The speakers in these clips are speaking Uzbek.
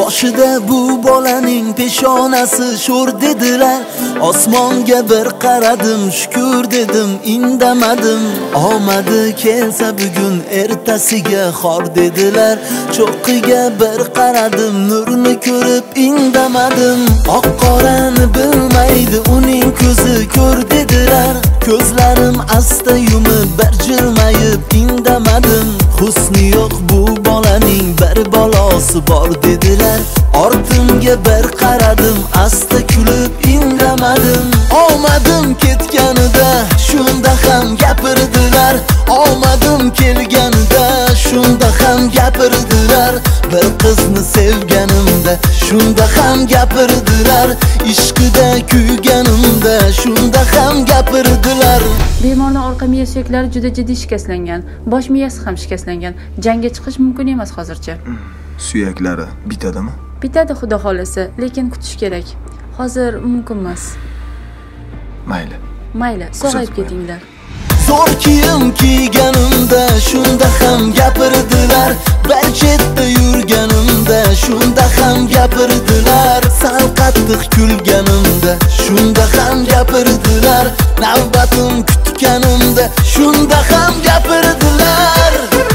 Boshida bu bolaning peshonasi sho'r dedilar. Osmonga bir qaradim, shukr dedim, indamadim. Omadi kelsa bugun ertasiga xor dedilar. Cho'qqiga bir qaradim, nurni ko'rib indamadim. Oq qorani bilmaydi uning ko'zi ko'r dedilar. Ko'zlarim asta yumib bir jilmayib indamadim. Husni yo'q bu bolaning bir balosi bor dedilar. Ortimga bir qaradim, asta kulib indamadim. Omadim ketganida shunda ham gapirdilar. Omadim kelganida shunda ham gapirdilar. Bir qizni sevganimda shunda ham gapirdilar. Ishqida kuyganimda shunda ham gapirdilar. Bemorning orqa miya suyaklari juda jiddiy shikastlangan. Bosh miyasi ham shikastlangan. Jangga chiqish mumkin emas hozircha. Suyaklari bitadimi? Bitadi xudo xolasa, lekin kutish kerak. Hozir mumkin emas. Mayli, sog'ayib ketinglar. Zo'r kiyim kiyganimda shunda ham gapirdilar. Bir chetda yurganimda shunda ham gapirdilar. Sal qattiq kulganimda shunda ham gapirdilar. Navbatim kutganimda shunda ham gapirdilar.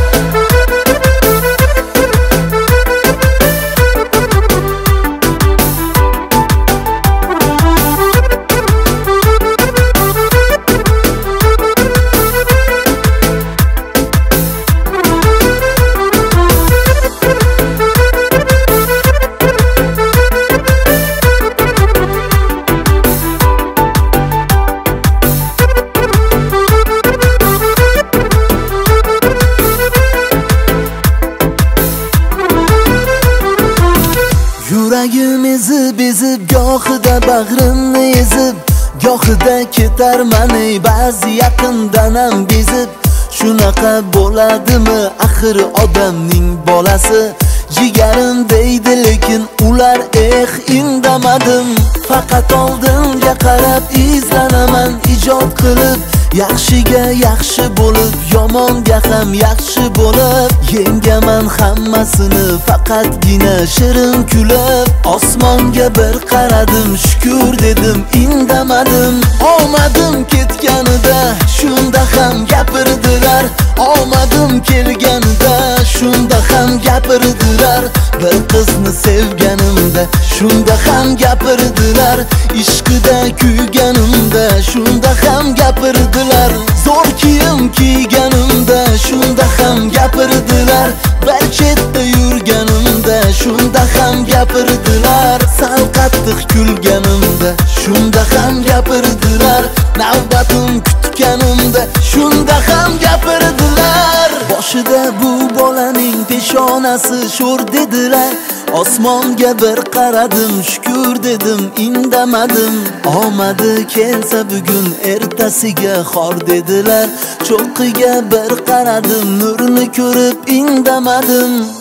Yuragim ezib gohida bag'rimni ezib, gohida ketarman ey ba'zi yaqindan ham bezib. Shunaqa bo'ladimi axir odamning bolasi? Jigarim deydi lekin ular indamadim. Faqat oldinga qarab izlanaman ijod qilib. Yaxshiga yaxshi bo'lib, yomonga ham yaxshi bo'lib. Yengaman hammasini faqatgina shirin kulib. Osmonga bir qaradim, shukr dedim, indamadim. Omadim ketganida shunda ham gapirdilar. Omadim kelganida shunda ham gapirdilar. Bir qizni sevganimda shunda ham gapirdilar. Ishqida kuyganimda shunda ham gapirdilar. Zo'r kiyim kiyganimda shunda ham gapirdilar. Bir chetda yurganimda shunda ham gapirdilar. Sal qattiq kulganimda shunda ham gapirdilar. Navbatim kutganimda shunda ham gapirdilar. Boshida bu bolaning peshonasi sho'r dedilar. Osmonga bir qaradim, shukr dedim, indamadim. Omadi kelsa bugun ertasiga xor dedilar. Cho'qqiga bir qaradim, nurni ko'rib indamadim.